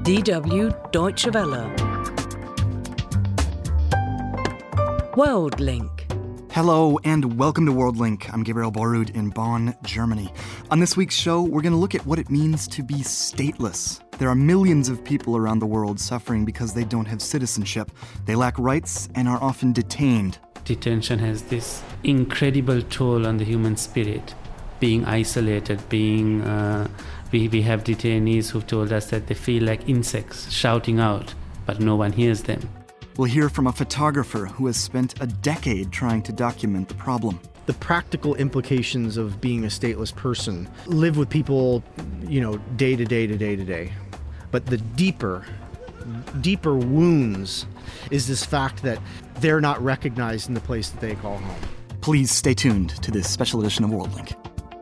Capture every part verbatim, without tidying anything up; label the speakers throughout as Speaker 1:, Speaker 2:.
Speaker 1: D W Deutsche Welle. World Link.
Speaker 2: Hello and welcome to World Link. I'm Gabriel Borud in Bonn, Germany. On this week's show, we're going to look at what it means to be stateless. There are millions of people around the world suffering because they don't have citizenship. They lack rights and are often detained.
Speaker 3: Detention has this incredible toll on the human spirit. Being isolated, being... Uh, we, we have detainees who've told us that they feel like insects shouting out, but no one hears them.
Speaker 2: We'll hear from a photographer who has spent a decade trying to document the problem.
Speaker 4: The practical implications of being a stateless person live with people, you know, day to day to day to day. But the deeper, deeper wounds is this fact that they're not recognized in the place that they call home.
Speaker 2: Please stay tuned to this special edition of World Link.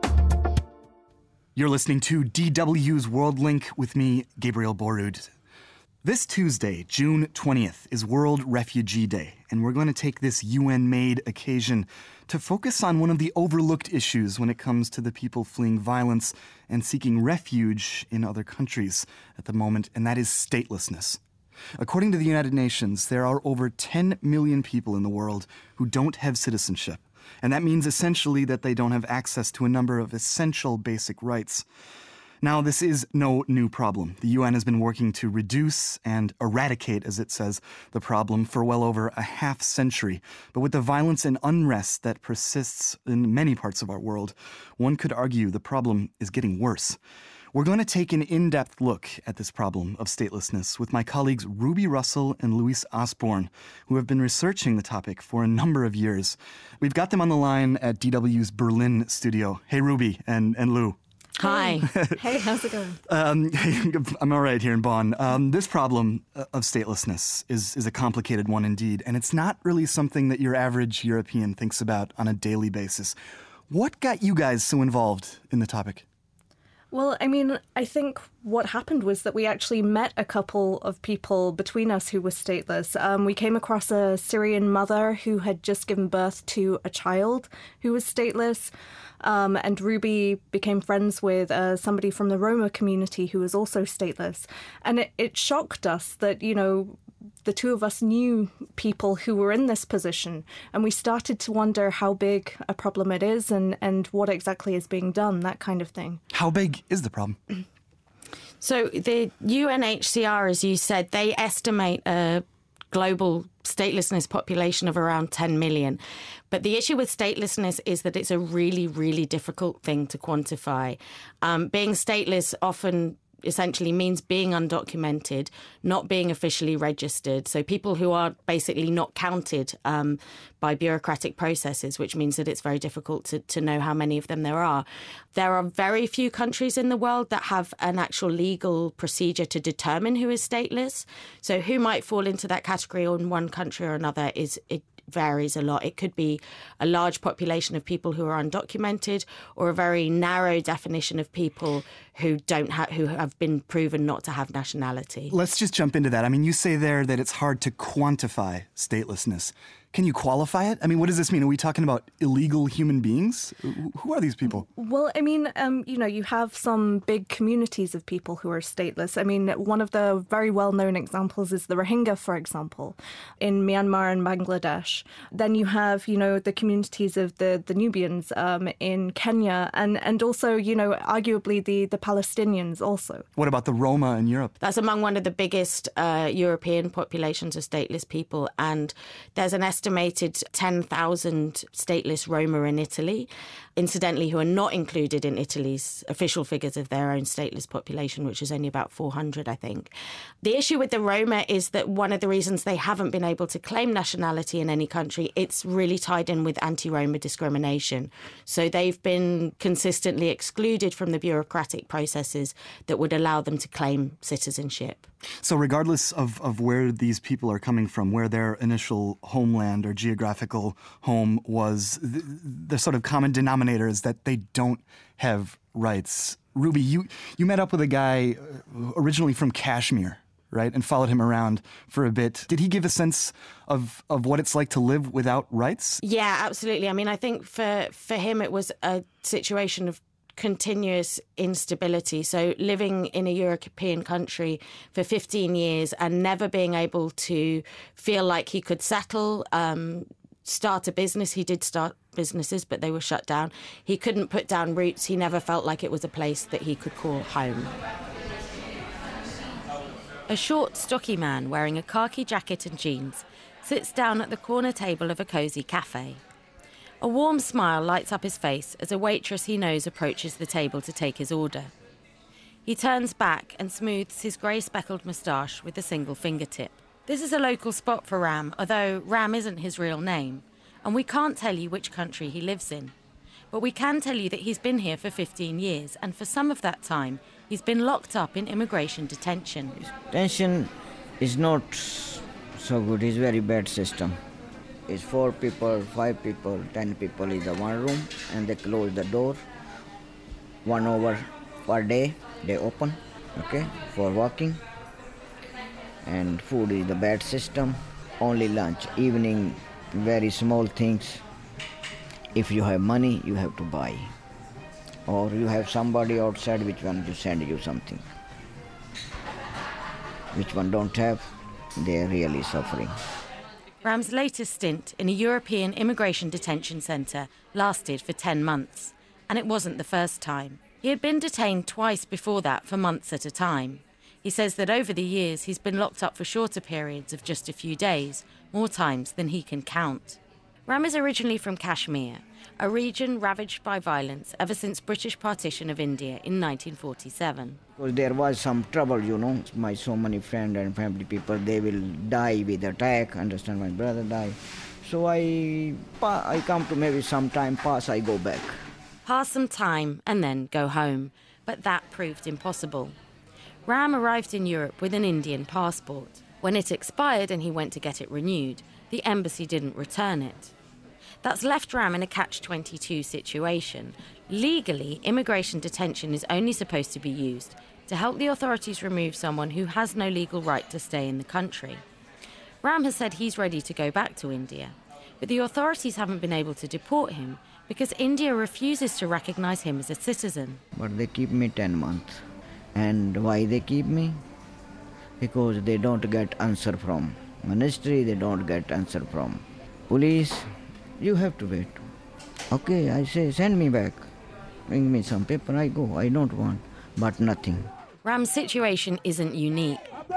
Speaker 2: You're listening to D W's World Link with me, Gabriel Borud. This Tuesday, June twentieth, is World Refugee Day, and we're going to take this U N-made occasion to focus on one of the overlooked issues when it comes to the people fleeing violence and seeking refuge in other countries at the moment, and that is statelessness. According to the United Nations, there are over ten million people in the world who don't have citizenship, and that means essentially that they don't have access to a number of essential basic rights. Now, this is no new problem. The U N has been working to reduce and eradicate, as it says, the problem for well over a half century. But with the violence and unrest that persists in many parts of our world, one could argue the problem is getting worse. We're going to take an in-depth look at this problem of statelessness with my colleagues Ruby Russell and Luis Osborne, who have been researching the topic for a number of years. We've got them on the line at D W's Berlin studio. Hey, Ruby and, and Lou.
Speaker 5: Hi. Hey, how's it going?
Speaker 2: Um, I'm all right here in Bonn. Um, this problem of statelessness is, is a complicated one indeed, and it's not really something that your average European thinks about on a daily basis. What got you guys so involved in the topic?
Speaker 5: Well, I mean, I think what happened was that we actually met a couple of people between us who were stateless. Um, we came across a Syrian mother who had just given birth to a child who was stateless. Um, and Ruby became friends with uh, somebody from the Roma community who was also stateless. And it, it shocked us that, you know, the two of us knew people who were in this position, and we started to wonder how big a problem it is and, and what exactly is being done, that kind of thing.
Speaker 2: How big is the problem?
Speaker 6: So the U N H C R, as you said, they estimate a global statelessness population of around ten million. But the issue with statelessness is that it's a really, really difficult thing to quantify. Um, being stateless often essentially means being undocumented, not being officially registered. So people who are basically not counted um, by bureaucratic processes, which means that it's very difficult to, to know how many of them there are. There are very few countries in the world that have an actual legal procedure to determine who is stateless. So who might fall into that category in one country or another is it varies a lot. It could be a large population of people who are undocumented or a very narrow definition of people who don't have who have been proven not to have nationality.
Speaker 2: Let's just jump into that. I mean, you say there that it's hard to quantify statelessness. Can you qualify it? I mean, what does this mean? Are we talking about illegal human beings? Who are these people?
Speaker 5: Well, I mean, um, you know, you have some big communities of people who are stateless. I mean, one of the very well-known examples is the Rohingya, for example, in Myanmar and Bangladesh. Then you have, you know, the communities of the, the Nubians um, in Kenya and, and also, you know, arguably the, the Palestinians also.
Speaker 2: What about the Roma in Europe?
Speaker 6: That's among one of the biggest uh, European populations of stateless people. And there's an estimate estimated ten thousand stateless Roma in Italy, incidentally, who are not included in Italy's official figures of their own stateless population, which is only about four hundred, I think. The issue with the Roma is that one of the reasons they haven't been able to claim nationality in any country, it's really tied in with anti-Roma discrimination. So they've been consistently excluded from the bureaucratic processes that would allow them to claim citizenship.
Speaker 2: So regardless of, of where these people are coming from, where their initial homeland or geographical home was, the, the sort of common denominator is that they don't have rights. Ruby, you, you met up with a guy originally from Kashmir, right, and followed him around for a bit. Did he give a sense of, of what it's like to live without rights?
Speaker 6: Yeah, absolutely. I mean, I think for, for him it was a situation of continuous instability. So living in a European country for fifteen years and never being able to feel like he could settle, um, start a business. He did start businesses, but they were shut down. He couldn't put down roots. He never felt like it was a place that he could call home. A short, stocky man wearing a khaki jacket and jeans sits down at the corner table of a cosy cafe. A warm smile lights up his face as a waitress he knows approaches the table to take his order. He turns back and smooths his grey speckled moustache with a single fingertip. This is a local spot for Ram, although Ram isn't his real name, and we can't tell you which country he lives in. But we can tell you that he's been here for fifteen years, and for some of that time, he's been locked up in immigration detention.
Speaker 7: Detention is not so good, it's very bad system. It's four people, five people, ten people in the one room, and they close the door. One hour per day, they open, okay, for walking. And food is the bad system. Only lunch, evening, very small things. If you have money, you have to buy. Or you have somebody outside which one to send you something. Which one don't have, they're really suffering.
Speaker 6: Ram's latest stint in a European immigration detention centre lasted for ten months, and it wasn't the first time. He had been detained twice before that for months at a time. He says that over the years he's been locked up for shorter periods of just a few days, more times than he can count. Ram is originally from Kashmir, a region ravaged by violence ever since British partition of India in nineteen forty-seven.
Speaker 7: Because there was some trouble, you know, my so many friends and family people, they will die with attack, understand, my brother died. So I, I come to maybe some time pass, I go back.
Speaker 6: Pass some time and then go home, but that proved impossible. Ram arrived in Europe with an Indian passport. When it expired and he went to get it renewed, the embassy didn't return it. That's left Ram in a catch twenty-two situation. Legally, immigration detention is only supposed to be used to help the authorities remove someone who has no legal right to stay in the country. Ram has said he's ready to go back to India, but the authorities haven't been able to deport him because India refuses to recognise him as a citizen.
Speaker 7: But they keep me ten months. And why they keep me? Because they don't get answer from ministry, they don't get answer from police. You have to wait. Okay, I say, send me back. Bring me some paper, I go. I don't want, but nothing.
Speaker 6: Ram's situation isn't unique.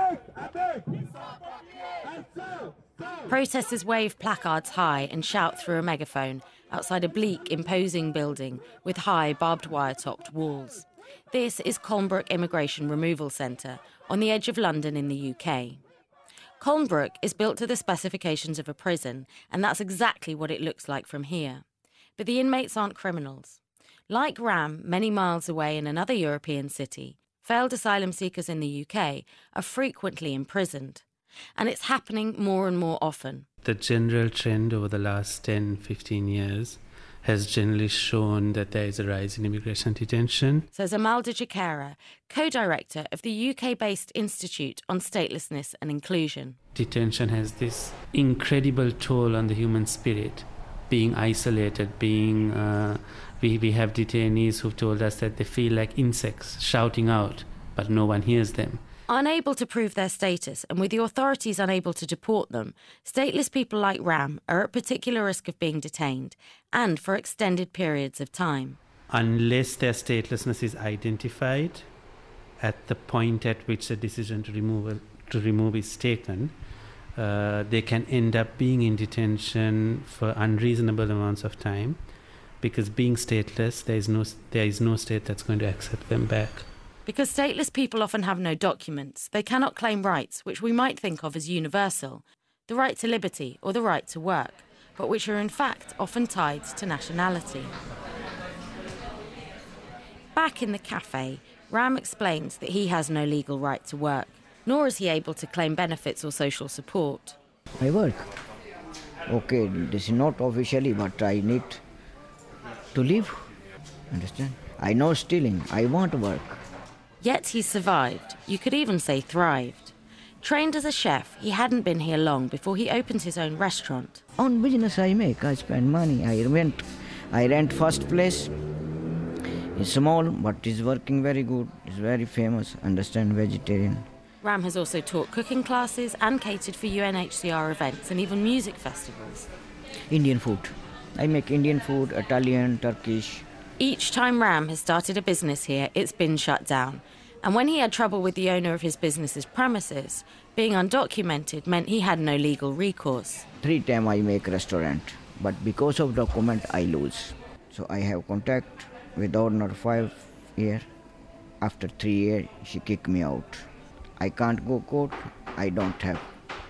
Speaker 6: Protesters wave placards high and shout through a megaphone outside a bleak, imposing building with high, barbed wire-topped walls. This is Colnbrook Immigration Removal Centre on the edge of London in the U K. Colnbrook is built to the specifications of a prison, and that's exactly what it looks like from here. But the inmates aren't criminals. Like Ram, many miles away in another European city, failed asylum seekers in the U K are frequently imprisoned. And it's happening more and more often.
Speaker 3: The general trend over the last ten, fifteen years has generally shown that there is a rise in immigration detention.
Speaker 6: Says Amalda Jakera, co-director of the U K-based Institute on Statelessness and Inclusion.
Speaker 3: Detention has this incredible toll on the human spirit, being isolated, being... Uh, we, we have detainees who've told us that they feel like insects shouting out, but no one hears them.
Speaker 6: Unable to prove their status, and with the authorities unable to deport them, stateless people like Ram are at particular risk of being detained, and for extended periods of time.
Speaker 3: Unless their statelessness is identified at the point at which the decision to remove, to remove is taken, uh, they can end up being in detention for unreasonable amounts of time, because being stateless, there is no, there is no state that's going to accept them back.
Speaker 6: Because stateless people often have no documents, they cannot claim rights which we might think of as universal, the right to liberty or the right to work, but which are in fact often tied to nationality. Back in the cafe, Ram explains that he has no legal right to work, nor is he able to claim benefits or social support.
Speaker 7: I work. Okay, this is not officially, but I need to live. Understand? I know stealing. I want to work.
Speaker 6: Yet he survived, you could even say thrived. Trained as a chef, he hadn't been here long before he opened his own restaurant.
Speaker 7: On business I make, I spend money, I rent, I rent first place, It's small, but it's working very good. It's very famous, understand vegetarian.
Speaker 6: Ram has also taught cooking classes and catered for U N H C R events and even music festivals.
Speaker 7: Indian food. I make Indian food, Italian, Turkish.
Speaker 6: Each time Ram has started a business here, it's been shut down. And when he had trouble with the owner of his business's premises, being undocumented meant he had no legal recourse.
Speaker 7: Three times I make restaurant, but because of document I lose. So I have contact with owner five year. After three years, she kick me out. I can't go court. I don't have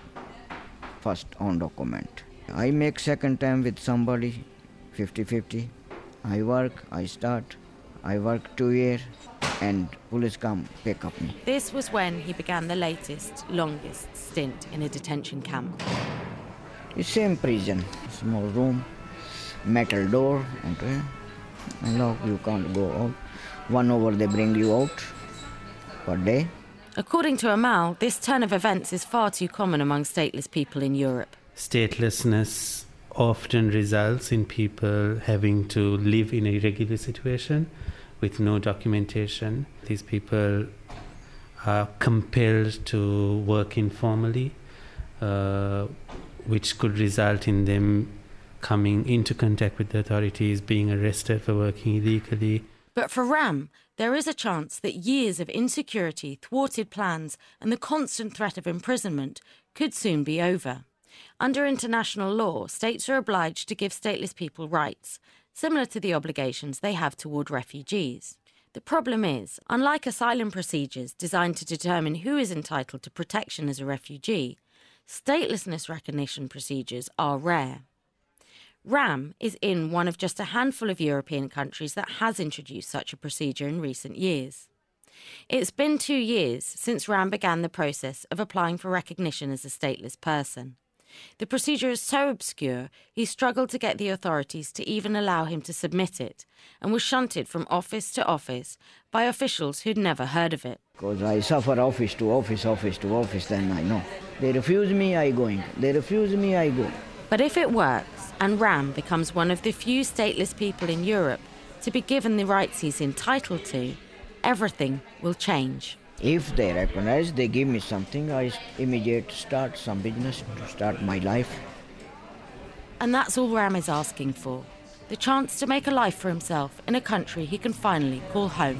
Speaker 7: first own document. I make second time with somebody, fifty-fifty. I work, I start. I work two years, and police come pick up me.
Speaker 6: This was when he began the latest, longest stint in a detention camp.
Speaker 7: It's same prison, small room, metal door, and lock, you can't go out. One hour they bring you out per day.
Speaker 6: According to Amal, this turn of events is far too common among stateless people in Europe.
Speaker 3: Statelessness often results in people having to live in a irregular situation with no documentation. These people are compelled to work informally, uh, which could result in them coming into contact with the authorities, being arrested for working illegally.
Speaker 6: But for Ram, there is a chance that years of insecurity, thwarted plans, and the constant threat of imprisonment could soon be over. Under international law, states are obliged to give stateless people rights, similar to the obligations they have toward refugees. The problem is, unlike asylum procedures designed to determine who is entitled to protection as a refugee, statelessness recognition procedures are rare. Ram is in one of just a handful of European countries that has introduced such a procedure in recent years. It's been two years since Ram began the process of applying for recognition as a stateless person. The procedure is so obscure, he struggled to get the authorities to even allow him to submit it, and was shunted from office to office by officials who'd never heard of it.
Speaker 7: Because I suffer office to office, office to office, then I know. They refuse me, I going. They refuse me, I go.
Speaker 6: But if it works, and Ram becomes one of the few stateless people in Europe to be given the rights he's entitled to, everything will change.
Speaker 7: If they recognize, they give me something, I immediately start some business to start my life.
Speaker 6: And that's all Ram is asking for, the chance to make a life for himself in a country he can finally call home.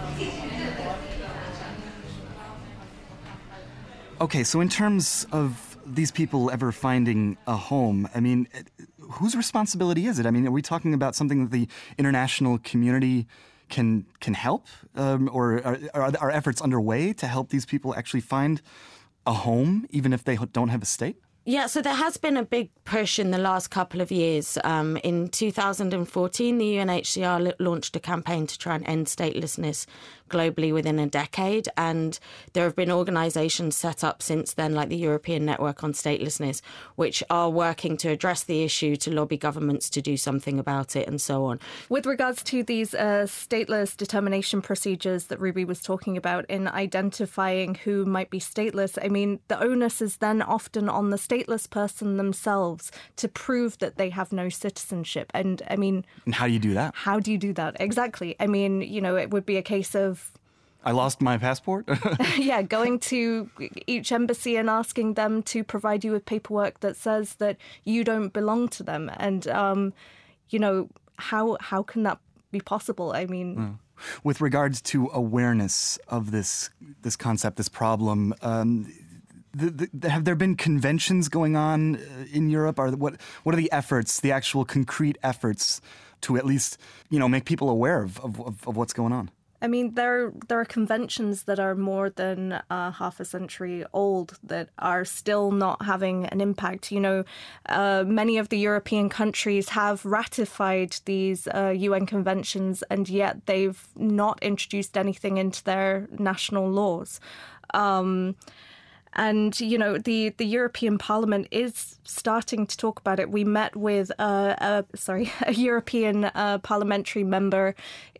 Speaker 2: Okay, so in terms of these people ever finding a home, I mean, whose responsibility is it? I mean, are we talking about something that the international community can can help? Um, or are, are, are efforts underway to help these people actually find a home, even if they don't have a state?
Speaker 6: Yeah, so there has been a big push in the last couple of years. Um, in two thousand fourteen, the U N H C R launched a campaign to try and end statelessness globally within a decade. And there have been organisations set up since then, like the European Network on Statelessness, which are working to address the issue, to lobby governments to do something about it and so on.
Speaker 5: With regards to these uh, stateless determination procedures that Ruby was talking about in identifying who might be stateless, I mean, the onus is then often on the stateless person themselves to prove that they have no citizenship. And I mean...
Speaker 2: And how do you do that?
Speaker 5: How do you do that? Exactly. I mean, you know, it would be a case of
Speaker 2: I lost my passport?
Speaker 5: Yeah, going to each embassy and asking them to provide you with paperwork that says that you don't belong to them. And, um, you know, how how can that be possible? I mean...
Speaker 2: Mm. With regards to awareness of this this concept, this problem, um, the, the, have there been conventions going on in Europe? Are what what are the efforts, the actual concrete efforts to at least, you know, make people aware of, of, of what's going on?
Speaker 5: I mean, there there are conventions that are more than uh, half a century old that are still not having an impact. You know, uh, many of the European countries have ratified these uh, U N conventions, and yet they've not introduced anything into their national laws. Um, And, you know, the, the European Parliament is starting to talk about it. We met with uh, a, sorry, a European uh, parliamentary member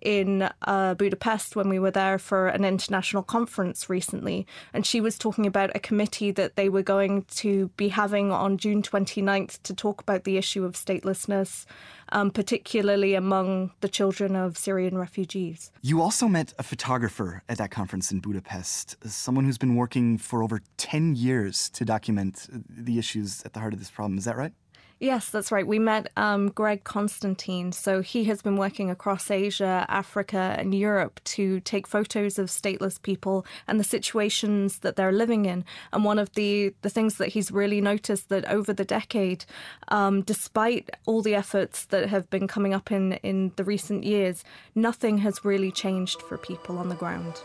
Speaker 5: in uh, Budapest when we were there for an international conference recently. And she was talking about a committee that they were going to be having on June twenty-ninth to talk about the issue of statelessness, um, particularly among the children of Syrian refugees.
Speaker 2: You also met a photographer at that conference in Budapest, someone who's been working for over ten years to document the issues at the heart of this problem. Is that right?
Speaker 5: Yes, that's right. We met um, Greg Constantine. So he has been working across Asia, Africa and Europe to take photos of stateless people and the situations that they're living in. And one of the, the things that he's really noticed that over the decade, um, despite all the efforts that have been coming up in, in the recent years, nothing has really changed for people on the ground.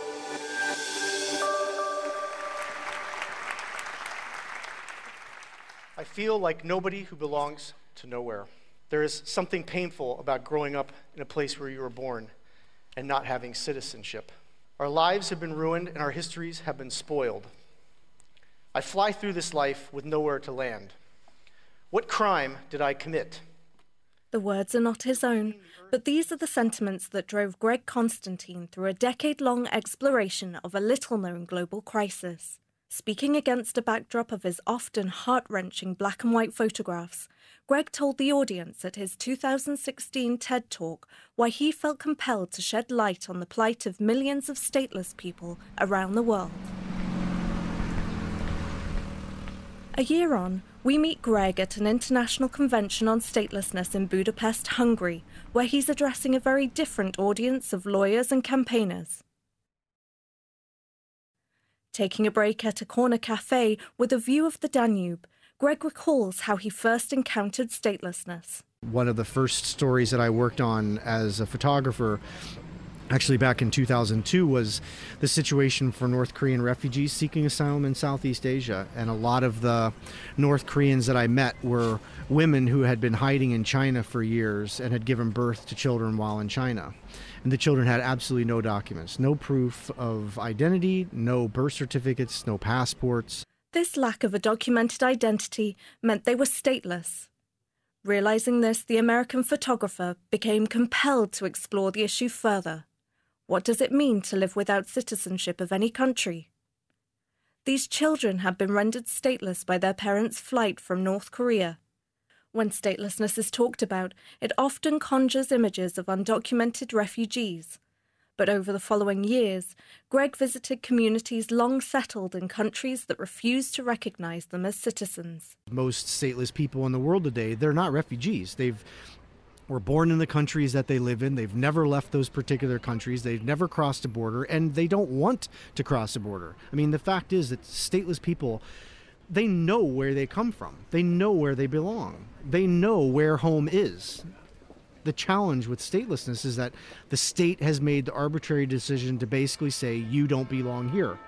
Speaker 8: I feel like nobody who belongs to nowhere. There is something painful about growing up in a place where you were born and not having citizenship. Our lives have been ruined and our histories have been spoiled. I fly through this life with nowhere to land. What crime did I commit?
Speaker 5: The words are not his own, but these are the sentiments that drove Greg Constantine through a decade-long exploration of a little-known global crisis. Speaking against a backdrop of his often heart-wrenching black and white photographs, Greg told the audience at his two thousand sixteen TED Talk why he felt compelled to shed light on the plight of millions of stateless people around the world. A year on, we meet Greg at an international convention on statelessness in Budapest, Hungary, where he's addressing a very different audience of lawyers and campaigners. Taking a break at a corner cafe with a view of the Danube, Greg recalls how he first encountered statelessness.
Speaker 4: One of the first stories that I worked on as a photographer, actually back in two thousand two, was the situation for North Korean refugees seeking asylum in Southeast Asia. And a lot of the North Koreans that I met were women who had been hiding in China for years and had given birth to children while in China. And the children had absolutely no documents, no proof of identity, no birth certificates, no passports.
Speaker 5: This lack of a documented identity meant they were stateless. Realizing this, the American photographer became compelled to explore the issue further. What does it mean to live without citizenship of any country? These children had been rendered stateless by their parents' flight from North Korea. When statelessness is talked about, it often conjures images of undocumented refugees. But over the following years, Greg visited communities long settled in countries that refused to recognize them as citizens.
Speaker 4: Most stateless people in the world today, they're not refugees. They've were born in the countries that they live in. They've never left those particular countries. They've never crossed a border, and they don't want to cross a border. I mean, the fact is that stateless people, they know where they come from. They know where they belong. They know where home is. The challenge with statelessness is that the state has made the arbitrary decision to basically say, you don't belong here.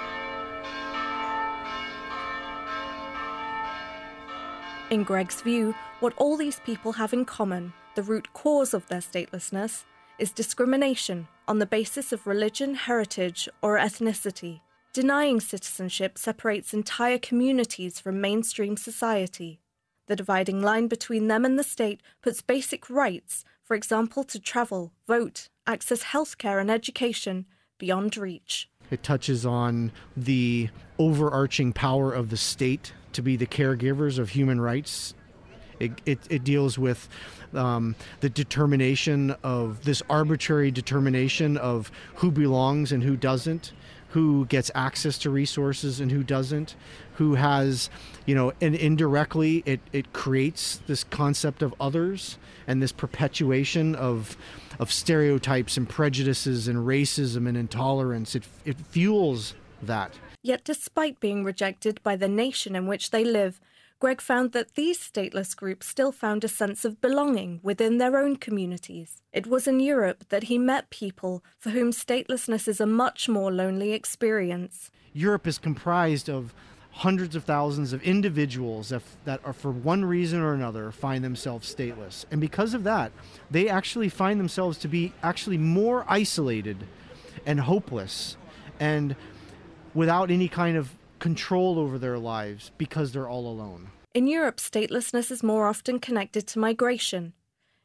Speaker 5: In Greg's view, what all these people have in common, the root cause of their statelessness, is discrimination on the basis of religion, heritage, or ethnicity. Denying citizenship separates entire communities from mainstream society. The dividing line between them and the state puts basic rights, for example, to travel, vote, access healthcare and education, beyond reach.
Speaker 4: It touches on the overarching power of the state to be the caregivers of human rights. It, it, it deals with um, the determination of this arbitrary determination of who belongs and who doesn't, who gets access to resources and who doesn't, who has, you know, and indirectly it, it creates this concept of others and this perpetuation of of stereotypes and prejudices and racism and intolerance. It, it fuels that.
Speaker 5: Yet despite being rejected by the nation in which they live, Greg found that these stateless groups still found a sense of belonging within their own communities. It was in Europe that he met people for whom statelessness is a much more lonely experience.
Speaker 4: Europe is comprised of hundreds of thousands of individuals that, that are, for one reason or another, find themselves stateless. And because of that, they actually find themselves to be actually more isolated and hopeless and without any kind of control over their lives because they're all alone.
Speaker 5: In Europe, statelessness is more often connected to migration.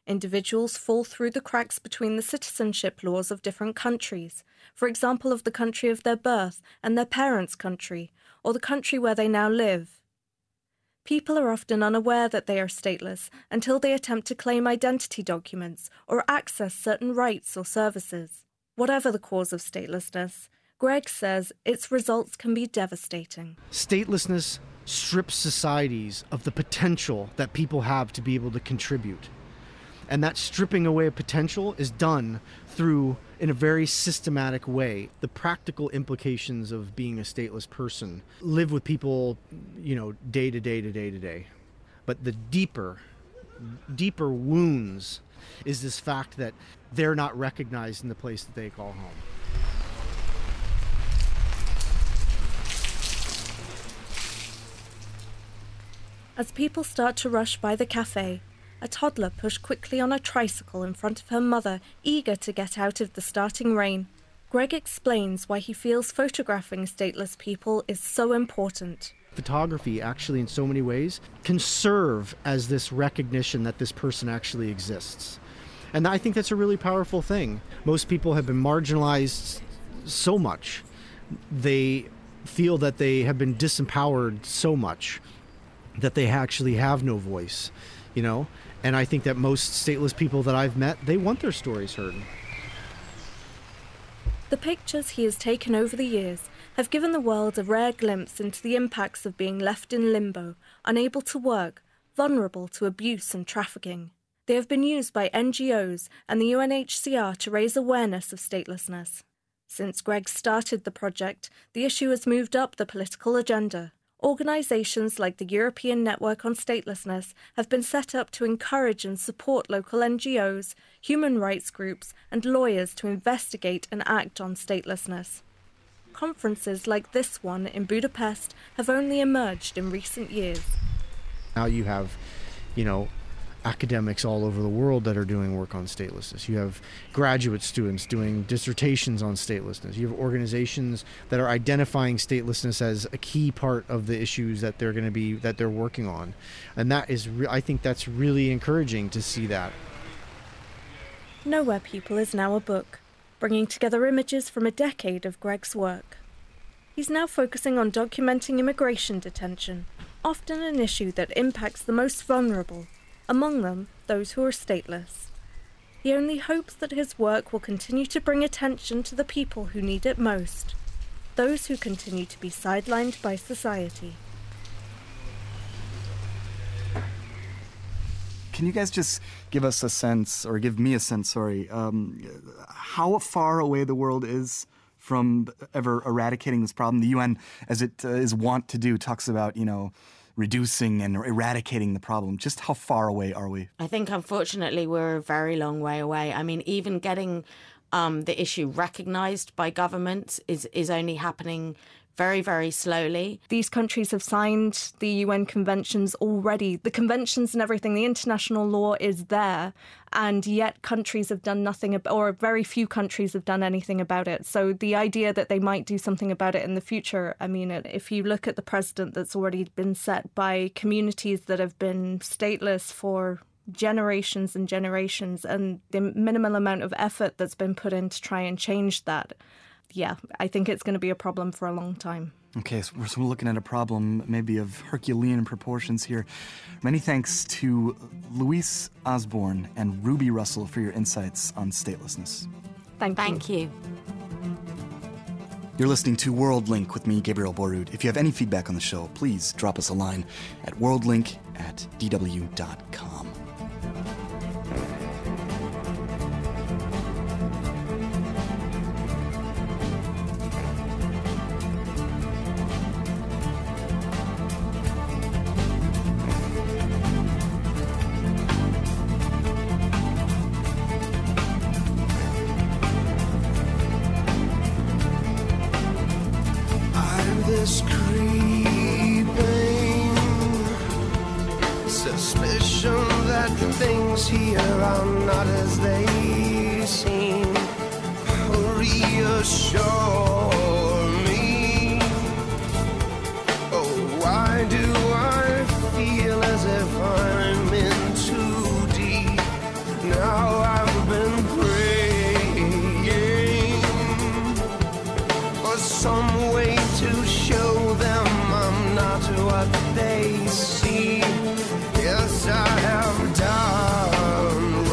Speaker 5: Individuals fall through the cracks between the citizenship laws of different countries, for example of the country of their birth and their parents' country, or the country where they now live. People are often unaware that they are stateless until they attempt to claim identity documents or access certain rights or services. Whatever the cause of statelessness, Greg says its results can be devastating.
Speaker 4: Statelessness strips societies of the potential that people have to be able to contribute. And that stripping away of potential is done through, in a very systematic way, the practical implications of being a stateless person. Live with people, you know, day to day to day to day. But the deeper, deeper wounds is this fact that they're not recognized in the place that they call home.
Speaker 5: As people start to rush by the cafe, a toddler pushed quickly on a tricycle in front of her mother, eager to get out of the starting rain. Greg explains why he feels photographing stateless people is so important.
Speaker 4: Photography actually in so many ways can serve as this recognition that this person actually exists. And I think that's a really powerful thing. Most people have been marginalized so much. They feel that they have been disempowered so much that they actually have no voice, you know? And I think that most stateless people that I've met, they want their stories heard.
Speaker 5: The pictures he has taken over the years have given the world a rare glimpse into the impacts of being left in limbo, unable to work, vulnerable to abuse and trafficking. They have been used by N G Os and the U N H C R to raise awareness of statelessness. Since Greg started the project, the issue has moved up the political agenda. Organisations like the European Network on Statelessness have been set up to encourage and support local N G Os, human rights groups and lawyers to investigate and act on statelessness. Conferences like this one in Budapest have only emerged in recent years.
Speaker 4: Now you have, you know, academics all over the world that are doing work on statelessness. You have graduate students doing dissertations on statelessness. You have organizations that are identifying statelessness as a key part of the issues that they're going to be that they're working on, and that is, re- I think that's really encouraging to see that.
Speaker 5: Nowhere People is now a book, bringing together images from a decade of Greg's work. He's now focusing on documenting immigration detention, often an issue that impacts the most vulnerable, among them those who are stateless. He only hopes that his work will continue to bring attention to the people who need it most, those who continue to be sidelined by society.
Speaker 2: Can you guys just give us a sense, or give me a sense, sorry, um, how far away the world is from ever eradicating this problem? The U N, as it uh, is wont to do, talks about, you know, reducing and eradicating the problem. Just how far away are we?
Speaker 6: I think, unfortunately, we're a very long way away. I mean, even getting um, the issue recognised by governments is, is only happening very, very slowly.
Speaker 5: These countries have signed the U N conventions already. The conventions and everything, the international law is there, and yet countries have done nothing, or very few countries have done anything about it. So the idea that they might do something about it in the future, I mean, if you look at the precedent that's already been set by communities that have been stateless for generations and generations, and the minimal amount of effort that's been put in to try and change that, yeah, I think it's going to be a problem for a long time.
Speaker 2: Okay, so we're, so we're looking at a problem maybe of Herculean proportions here. Many thanks to Louise Osborne and Ruby Russell for your insights on statelessness.
Speaker 5: Thank you.
Speaker 6: Thank you.
Speaker 2: You're listening to WorldLink with me, Gabriel Borud. If you have any feedback on the show, please drop us a line at worldlink at d w dot com.
Speaker 9: This creeping suspicion that things here are not as they seem. Reassure me. Oh, why do I feel as if I'm in too deep? for some way to show them I'm not what they see. Yes, I have done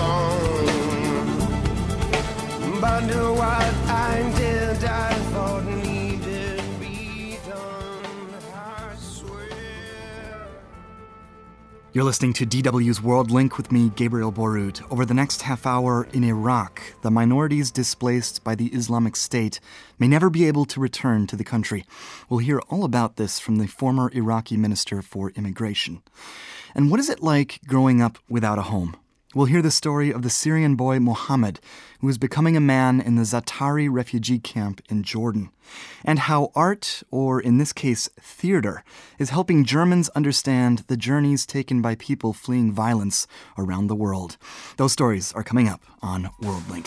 Speaker 9: wrong, but what I did I thought needed be done, I swear.
Speaker 2: You're listening to D W's World Link with me, Gabriel Borud. Over the next half hour, in Iraq, the minorities displaced by the Islamic State may never be able to return to the country. We'll hear all about this from the former Iraqi Minister for Immigration. And what is it like growing up without a home? We'll hear the story of the Syrian boy Mohammed, who is becoming a man in the Zaatari refugee camp in Jordan, and how art, or in this case theater, is helping Germans understand the journeys taken by people fleeing violence around the world. Those stories are coming up on World Link.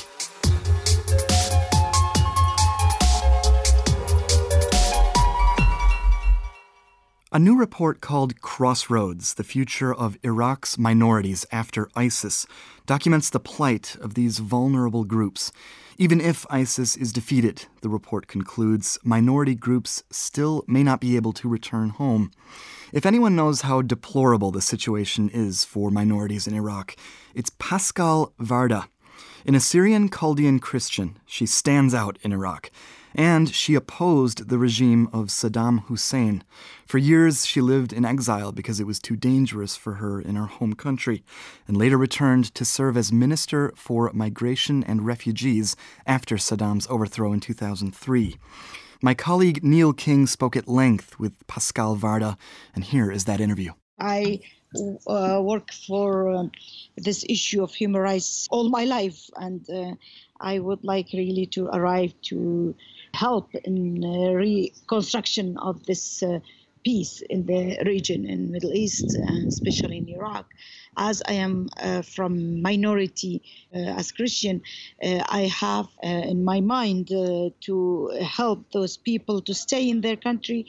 Speaker 2: A new report called Crossroads, The Future of Iraq's Minorities After ISIS, documents the plight of these vulnerable groups. Even if ISIS is defeated, the report concludes, minority groups still may not be able to return home. If anyone knows how deplorable the situation is for minorities in Iraq, it's Pascal Varda. An Assyrian Chaldean Christian, she stands out in Iraq. And she opposed the regime of Saddam Hussein. For years, she lived in exile because it was too dangerous for her in her home country, and later returned to serve as Minister for Migration and Refugees after Saddam's overthrow in two thousand three. My colleague Neil King spoke at length with Pascal Varda, and here is that interview.
Speaker 10: I uh, work for uh, this issue of human rights all my life, and uh, I would like really to arrive to help in uh, reconstruction of this uh, peace in the region, in Middle East, and especially in Iraq. As I am uh, from minority uh, as Christian, uh, I have uh, in my mind uh, to help those people to stay in their country,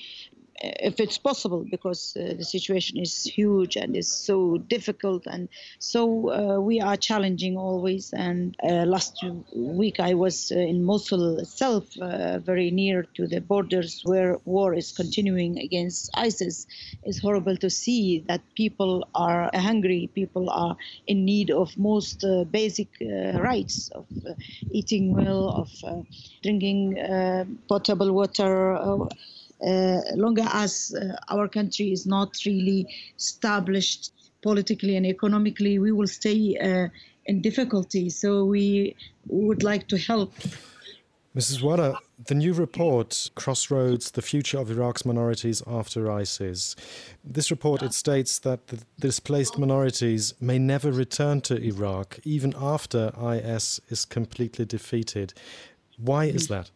Speaker 10: if it's possible, because uh, the situation is huge and is so difficult, and so uh, we are challenging always. And uh, last week I was uh, in Mosul itself, uh, very near to the borders where war is continuing against ISIS. It's horrible to see that people are hungry, people are in need of most uh, basic uh, rights, of uh, eating well, of uh, drinking uh, potable water. Uh, Uh, longer as uh, our country is not really established politically and economically, we will stay uh, in difficulty. So we would like to help.
Speaker 11: Missus Wada, the new report, Crossroads, The Future of Iraq's Minorities After ISIS. This report, it states that the displaced minorities may never return to Iraq, even after I S is completely defeated. Why is that?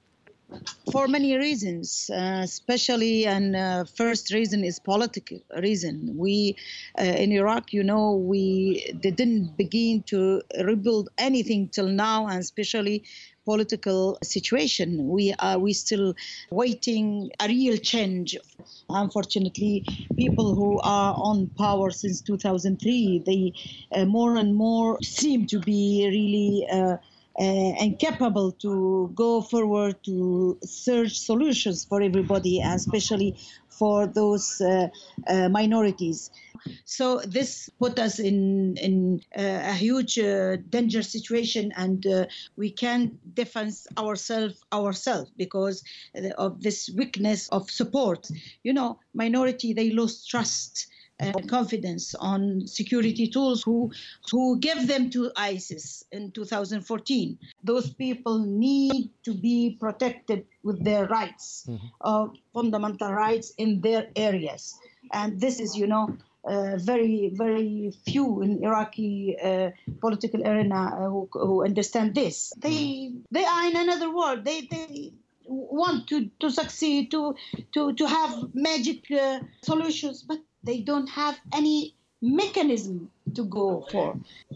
Speaker 10: For many reasons, uh, especially, and uh, first reason is political reason. We, uh, in Iraq, you know, we didn't begin to rebuild anything till now, and especially political situation. We are we still waiting a real change. Unfortunately, people who are on power since two thousand three, they uh, more and more seem to be really uh, Uh, incapable to go forward to search solutions for everybody, and especially for those uh, uh, minorities. So this put us in, in uh, a huge uh, danger situation, and uh, we can't defend ourselves ourselves because of this weakness of support. You know, minority, they lost trust and confidence on security tools who who give them to ISIS in two thousand fourteen. Those people need to be protected with their rights, mm-hmm. uh, fundamental rights in their areas. And this is, you know, uh, very, very few in Iraqi uh, political arena uh, who, who understand this. They they are in another world. They they want to, to succeed, to to to have magic uh, solutions, but they don't have any mechanism to go for.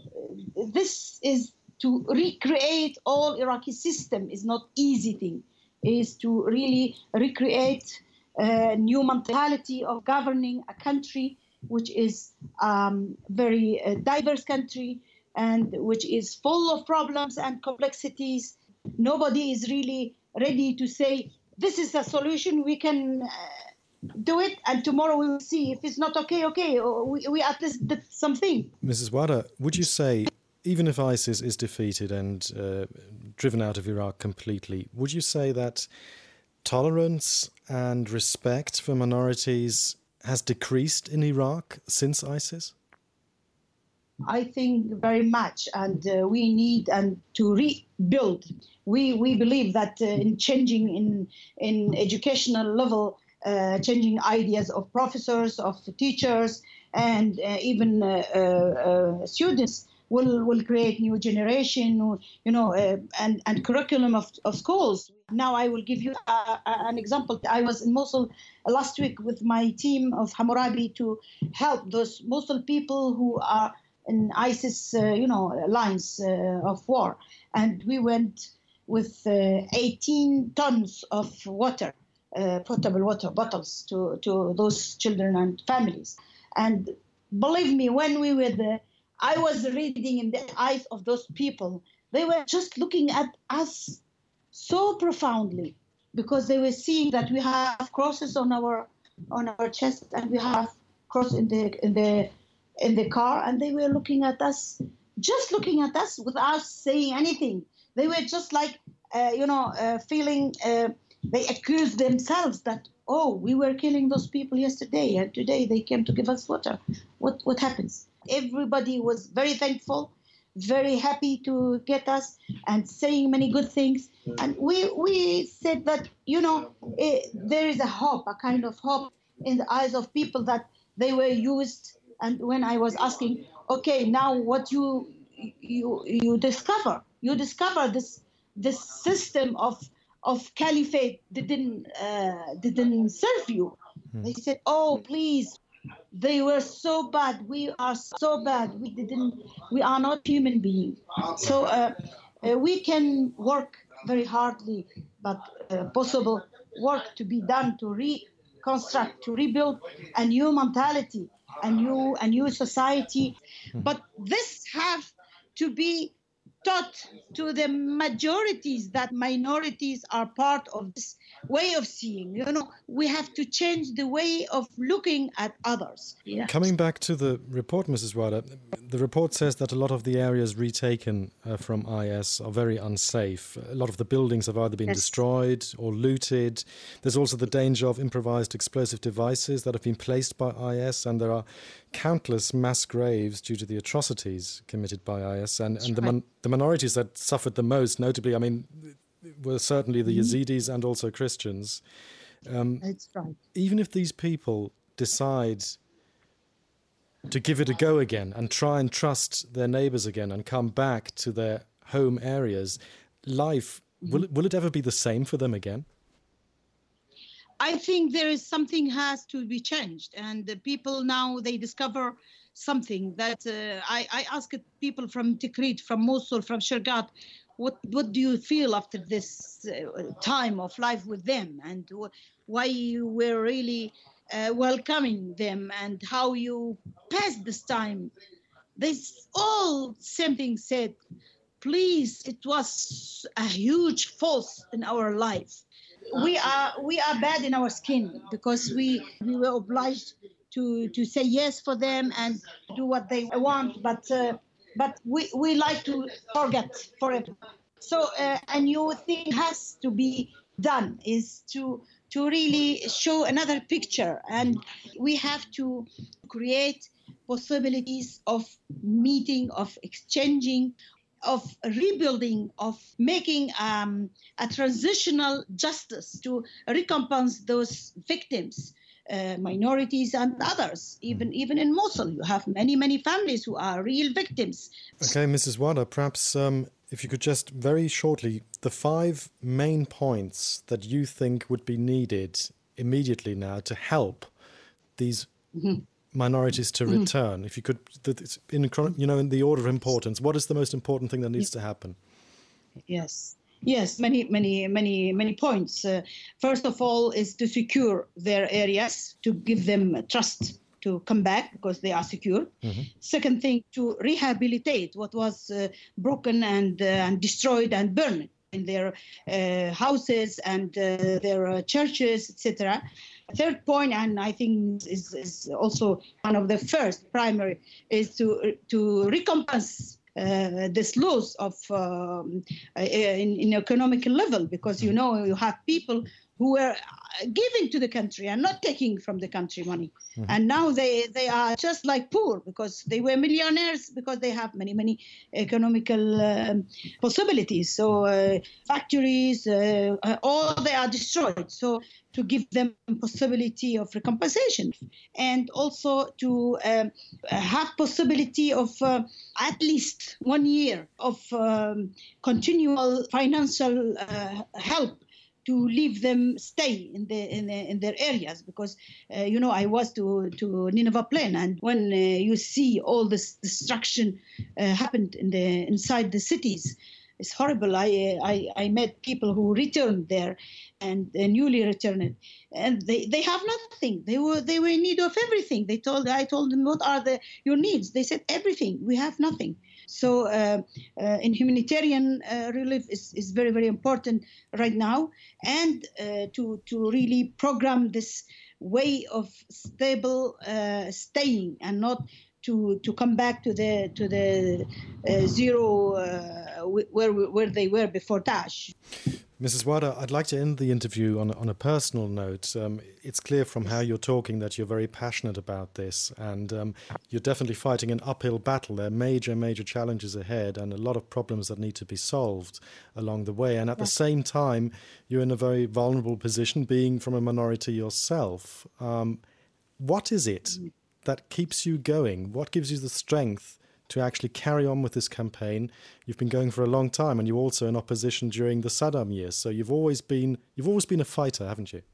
Speaker 10: This is to recreate all Iraqi system is not easy thing. It is to really recreate a new mentality of governing a country which is um, very uh, diverse country and which is full of problems and complexities. Nobody is really ready to say this is the solution. We can uh, do it, and tomorrow we will see if it's not okay. Okay, or we, we at least did something.
Speaker 11: Missus Wada, would you say, even if ISIS is defeated and uh, driven out of Iraq completely, would you say that tolerance and respect for minorities has decreased in Iraq since ISIS?
Speaker 10: I think very much, and uh, we need and to rebuild. We we believe that uh, in changing in in educational level, uh, changing ideas of professors, of teachers, and uh, even uh, uh, uh, students will will create new generation, you know, uh, and and curriculum of, of schools. Now I will give you a, a, an example. I was in Mosul last week with my team of Hammurabi to help those Mosul people who are in ISIS, uh, you know, lines uh, of war. And we went with uh, eighteen tons of water, uh, potable water bottles to, to those children and families. And believe me, when we were there, I was reading in the eyes of those people. They were just looking at us so profoundly because they were seeing that we have crosses on our on our chest and we have cross in the in the in the car, and they were looking at us, just looking at us without saying anything. They were just like, uh, you know, uh, feeling, uh, they accused themselves that, oh, we were killing those people yesterday, and today they came to give us water. What what happens? Everybody was very thankful, very happy to get us, and saying many good things. And we we said that, you know, it, there is a hope, a kind of hope in the eyes of people that they were used. And when I was asking, okay, now what you you you discover, you discover this this system of of caliphate didn't uh, didn't serve you. Hmm. They said, oh, please, they were so bad. We are so bad. We didn't. We are not human beings. So uh, uh, we can work very hardly, but uh, possible work to be done to reconstruct, to rebuild a new mentality. A new, a new society, but this have to be taught to the majorities that minorities are part of this way of seeing. You know, we have to change the way of looking at others. Yeah.
Speaker 11: Coming back to the report, Missus Wada, the report says that a lot of the areas retaken uh, from I S are very unsafe. A lot of the buildings have either been yes. destroyed or looted. There's also the danger of improvised explosive devices that have been placed by I S, and there are countless mass graves due to the atrocities committed by I S. And, and the, mon- the minorities that suffered the most, notably, I mean, were certainly the Yazidis and also Christians. Um,
Speaker 10: That's right.
Speaker 11: Even if these people decide to give it a go again and try and trust their neighbours again and come back to their home areas, life, mm-hmm. will, it, will it ever be the same for them again?
Speaker 10: I think there is something has to be changed, and the people now, they discover something that uh, I, I asked people from Tikrit, from Mosul, from Shergat, what what do you feel after this uh, time of life with them, and wh- why you were really uh, welcoming them, and how you passed this time? They all same thing said, please, it was a huge force in our life. We are we are bad in our skin because we, we were obliged to, to say yes for them and do what they want, but uh, but we, we like to forget forever. So uh, a new thing has to be done, is to to really show another picture, and we have to create possibilities of meeting, of exchanging, of rebuilding, of making um, a transitional justice to recompense those victims, uh, minorities and others. Even even in Mosul, you have many, many families who are real victims.
Speaker 11: Okay, Missus Wada, perhaps um, if you could just very shortly, the five main points that you think would be needed immediately now to help these mm-hmm. minorities to mm-hmm. return. If you could, in you know, in the order of importance, what is the most important thing that needs to happen?
Speaker 10: Yes, yes, many, many, many, many points. Uh, first of all, is to secure their areas, to give them trust to come back because they are secure. Mm-hmm. Second thing, to rehabilitate what was uh, broken and uh, and destroyed and burned. in their uh, houses and uh, their uh, churches, et cetera. Third point, and I think is, is also one of the first primary, is to to recompense uh, this loss of um, in, in economic level, because you know you have people who were giving to the country and not taking from the country money. Mm-hmm. And now they, they are just like poor because they were millionaires because they have many, many economical um, possibilities. So uh, factories, uh, all they are destroyed. So to give them possibility of recompensation and also to um, have possibility of uh, at least one year of um, continual financial uh, help to leave them stay in the in, the, in their areas, because uh, you know I was to to Nineveh Plain, and when uh, you see all this destruction uh, happened in the inside the cities, it's horrible. I I, I met people who returned there, and uh, newly returned, and they, they have nothing. They were they were in need of everything. They told I told them, what are the your needs? They said everything. We have nothing. So uh, uh, in humanitarian uh, relief is, is very, very important right now, and uh, to to really program this way of stable uh, staying and not to to come back to the to the uh, zero uh, where where they were before Daesh.
Speaker 11: Missus Wada, I'd like to end the interview on, on a personal note. Um, it's clear from how you're talking that you're very passionate about this, and um, you're definitely fighting an uphill battle. There are major, major challenges ahead and a lot of problems that need to be solved along the way. And at the same time, you're in a very vulnerable position, being from a minority yourself. Um, what is it that keeps you going? What gives you the strength to actually carry on with this campaign? You've been going for a long time, and you're also in opposition during the Saddam years. So you've always been you've always been a fighter, haven't you?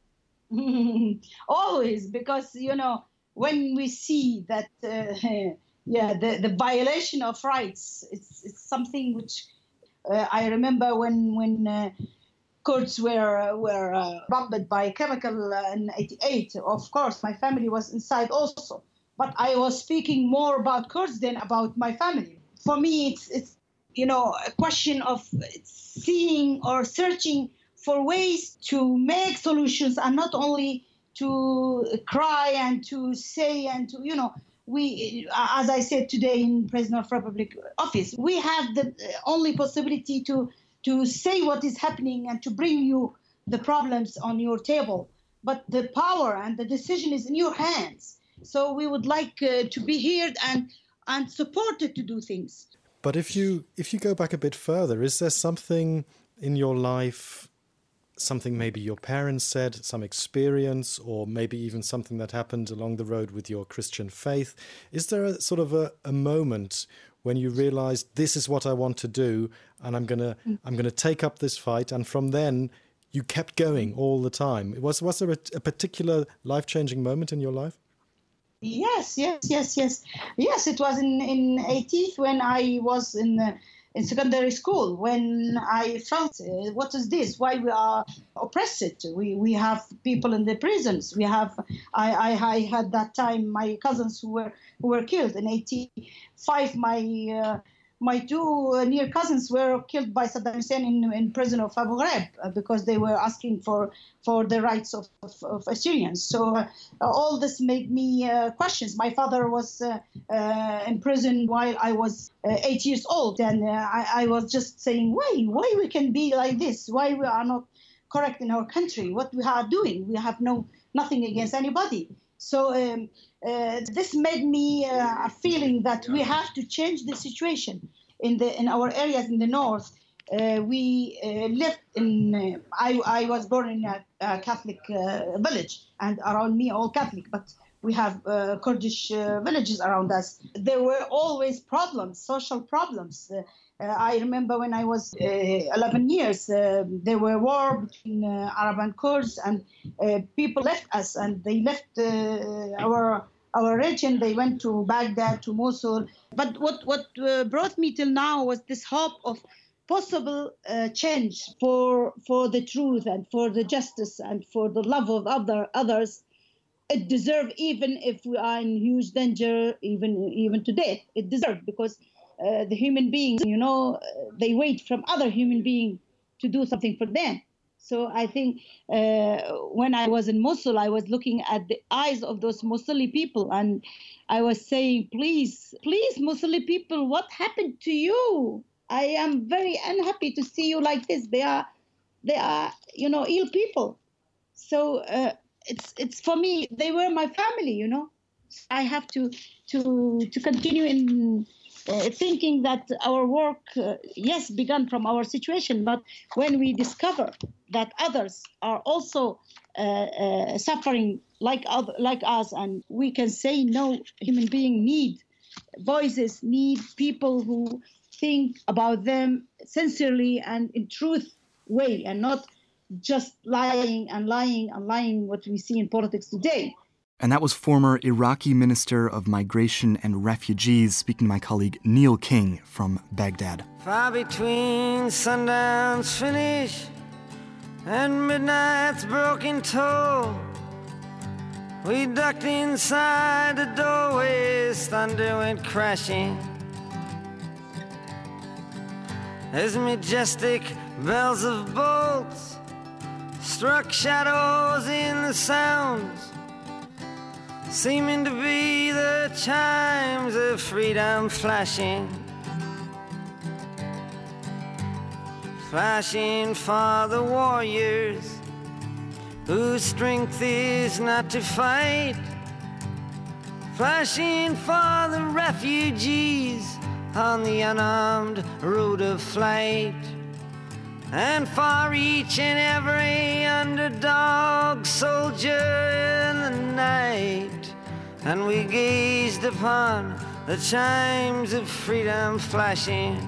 Speaker 10: Always, because you know when we see that uh, yeah the, the violation of rights, it's it's something which uh, I remember when when uh, Kurds were were uh, bombed by chemical uh, in eighty-eight. Of course, my family was inside also. But I was speaking more about Kurds than about my family. For me, it's, it's you know, a question of seeing or searching for ways to make solutions, and not only to cry and to say and to, you know, we, as I said today in President of Republic office, we have the only possibility to, to say what is happening and to bring you the problems on your table. But the power and the decision is in your hands. So we would like uh, to be heard and and supported to do things.
Speaker 11: But if you if you go back a bit further, is there something in your life, something maybe your parents said, some experience, or maybe even something that happened along the road with your Christian faith? Is there a sort of a, a moment when you realized, this is what I want to do, and I'm gonna mm. I'm gonna take up this fight, and from then you kept going all the time? Was was there a, a particular life-changing moment in your life?
Speaker 10: Yes, yes, yes, yes. Yes, it was in, in eighties when I was in uh, in secondary school, when I felt, uh, what is this? Why we are oppressed? We we have people in the prisons. We have, I, I, I had that time my cousins who were who were killed in eighty-five. My uh, my two uh, near cousins were killed by Saddam Hussein in, in prison of Abu Ghraib uh, because they were asking for, for the rights of, of, of Assyrians. So uh, all this made me uh, questions. My father was uh, uh, in prison while I was uh, eight years old, and uh, I, I was just saying, why, why we can be like this? Why we are not correct in our country? What we are doing? We have no nothing against anybody. So um, uh, this made me uh, a feeling that we have to change the situation in the in our areas in the north. Uh, we uh, lived in. Uh, I I was born in a, a Catholic uh, village, and around me all Catholic, but we have uh, Kurdish uh, villages around us. There were always problems, social problems. Uh, Uh, I remember when I was uh, eleven years, uh, there were war between uh, Arab and Kurds, and uh, people left us, and they left uh, our our region. They went to Baghdad, to Mosul. But what what uh, brought me till now was this hope of possible uh, change for for the truth and for the justice and for the love of other others. It deserves, even if we are in huge danger, even even to death. It deserves, because Uh, the human beings, you know, uh, they wait from other human beings to do something for them. So I think uh, when I was in Mosul, I was looking at the eyes of those Muslim people, and I was saying, please, please, Muslim people, what happened to you? I am very unhappy to see you like this. They are, they are, you know, ill people. So uh, it's it's for me, they were my family, you know. I have to to to continue in uh, thinking that our work, uh, yes, began from our situation, but when we discover that others are also uh, uh, suffering like other, like us, and we can say no, human beings need voices, need people who think about them sincerely and in truth way, and not just lying and lying and lying, what we see in politics today.
Speaker 2: And that was former Iraqi Minister of Migration and Refugees, speaking to my colleague Neil King from Baghdad.
Speaker 9: Far between sundown's finish and midnight's broken toll, we ducked inside the doorways, thunder went crashing as majestic bells of bolts struck shadows in the sounds, seeming to be the chimes of freedom flashing, flashing for the warriors whose strength is not to fight, flashing for the refugees on the unarmed road of flight, and for each and every underdog soldier in the night. And we gazed upon the chimes of freedom flashing.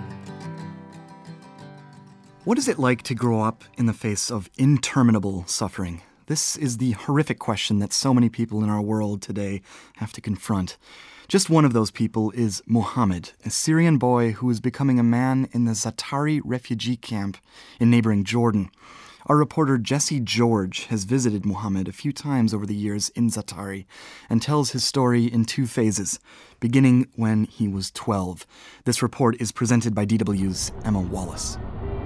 Speaker 2: What is it like to grow up in the face of interminable suffering? This is the horrific question that so many people in our world today have to confront. Just one of those people is Mohammed, a Syrian boy who is becoming a man in the Zaatari refugee camp in neighboring Jordan. Our reporter Jesse George has visited Mohammed a few times over the years in Zaatari and tells his story in two phases, beginning when he was twelve. This report is presented by D W's Emma Wallace.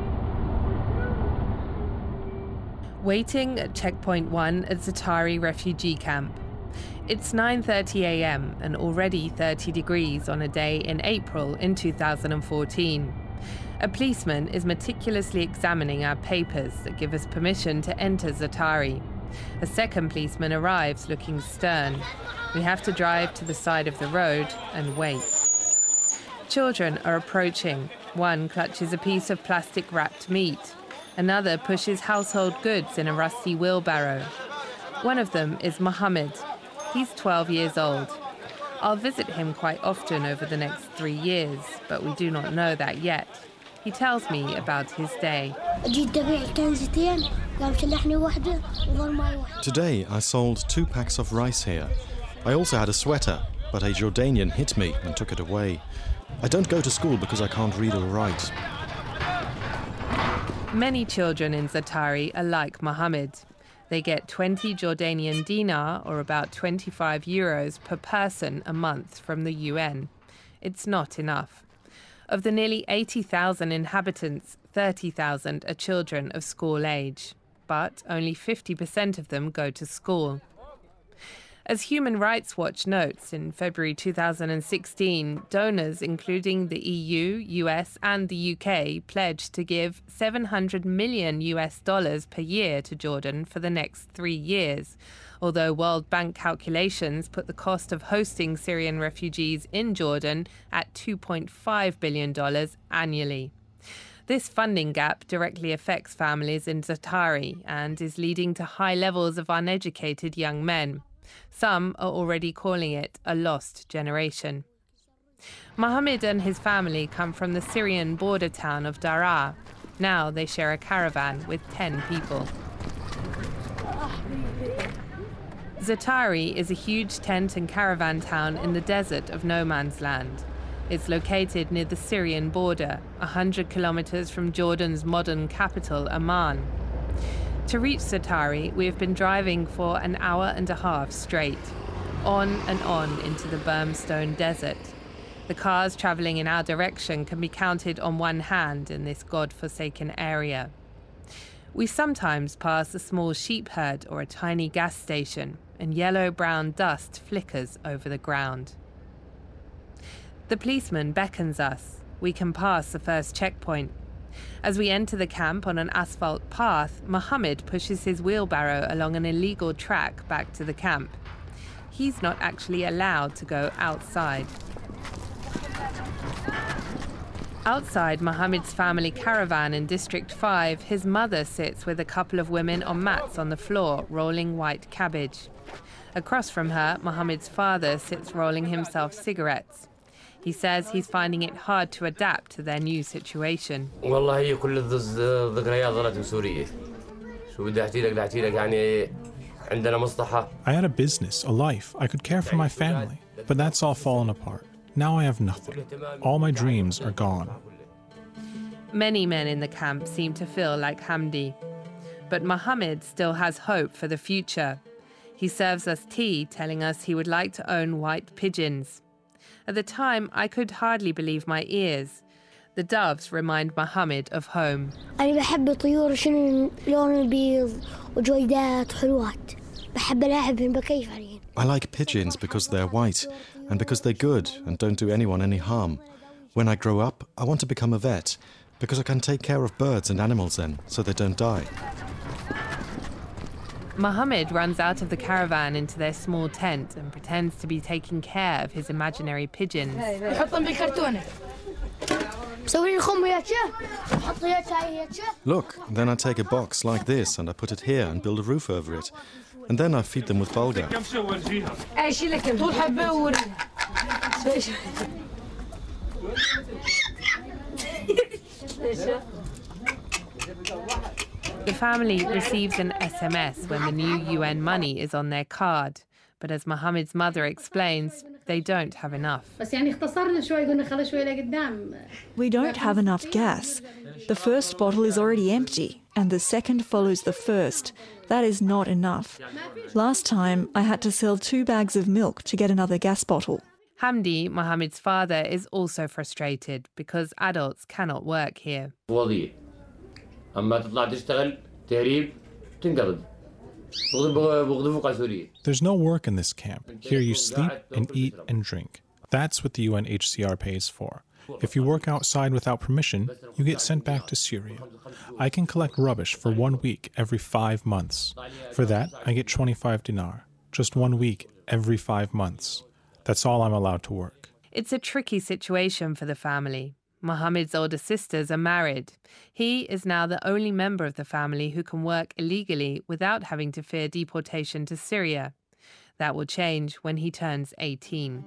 Speaker 12: Waiting at Checkpoint one at Zaatari refugee camp. It's nine thirty a.m. and already thirty degrees on a day in April in two thousand fourteen. A policeman is meticulously examining our papers that give us permission to enter Zaatari. A second policeman arrives looking stern. We have to drive to the side of the road and wait. Children are approaching. One clutches a piece of plastic-wrapped meat. Another pushes household goods in a rusty wheelbarrow. One of them is Mohammed. He's twelve years old. I'll visit him quite often over the next three years, but we do not know that yet. He tells me about his day.
Speaker 11: Today I sold two packs of rice here. I also had a sweater, but a Jordanian hit me and took it away. I don't go to school because I can't read or write.
Speaker 12: Many children in Zaatari are like Mohammed. They get twenty Jordanian dinar, or about twenty-five euros per person a month from the U N. It's not enough. Of the nearly eighty thousand inhabitants, thirty thousand are children of school age, but only fifty percent of them go to school. As Human Rights Watch notes, in February two thousand sixteen, donors including the E U, U S and the U K pledged to give seven hundred million U S dollars per year to Jordan for the next three years, although World Bank calculations put the cost of hosting Syrian refugees in Jordan at two point five billion dollars annually. This funding gap directly affects families in Zaatari and is leading to high levels of uneducated young men. Some are already calling it a lost generation. Mohammed and his family come from the Syrian border town of Daraa. Now they share a caravan with ten people. Zaatari is a huge tent and caravan town in the desert of no man's land. It's located near the Syrian border, one hundred kilometers from Jordan's modern capital, Amman. To reach Zaatari, we have been driving for an hour and a half straight, on and on into the Bermstone Desert. The cars travelling in our direction can be counted on one hand in this God-forsaken area. We sometimes pass a small sheep herd or a tiny gas station, and yellow-brown dust flickers over the ground. The policeman beckons us. We can pass the first checkpoint. As we enter the camp on an asphalt path, Mohammed pushes his wheelbarrow along an illegal track back to the camp. He's not actually allowed to go outside. Outside Mohammed's family caravan in District five, his mother sits with a couple of women on mats on the floor, rolling white cabbage. Across from her, Mohammed's father sits rolling himself cigarettes. He says he's finding it hard to adapt to their new situation.
Speaker 13: والله هي كل الذكريات ظلت سورية. شو بدي أحكي لك أحكي لك يعني عندنا مصلحة.
Speaker 14: I had a business, a life. I could care for my family, but that's all fallen apart. Now I have nothing. All my dreams are gone.
Speaker 12: Many men in the camp seem to feel like Hamdi. But Mohammed still has hope for the future. He serves us tea, telling us he would like to own white pigeons. At the time, I could hardly believe my ears. The doves remind Mohammed of home.
Speaker 15: أنا بحب طيور شنو لون البيض وجويدات حلوات. بحب ألاعبهم بكيف عليهم.
Speaker 11: I like pigeons because they're white and because they're good and don't do anyone any harm. When I grow up, I want to become a vet because I can take care of birds and animals then so they don't die.
Speaker 12: Mohammed runs out of the caravan into their small tent and pretends to be taking care of his imaginary pigeons.
Speaker 11: Look, then I take a box like this and I put it here and build a roof over it. And then I feed them with bulgur.
Speaker 12: The family receives an S M S when the new U N money is on their card. But as Mohammed's mother explains, they don't have enough.
Speaker 16: We don't have enough gas. The first bottle is already empty, and the second follows the first. That is not enough. Last time, I had to sell two bags of milk to get another gas bottle.
Speaker 12: Hamdi, Mohammed's father, is also frustrated because adults cannot work here.
Speaker 14: There's no work in this camp. Here you sleep and eat and drink. That's what the U N H C R pays for. If you work outside without permission, you get sent back to Syria. I can collect rubbish for one week every five months. For that, I get twenty-five dinar. Just one week every five months. That's all I'm allowed to work.
Speaker 12: It's a tricky situation for the family. Mohammed's older sisters are married. He is now the only member of the family who can work illegally without having to fear deportation to Syria. That will change when he turns eighteen.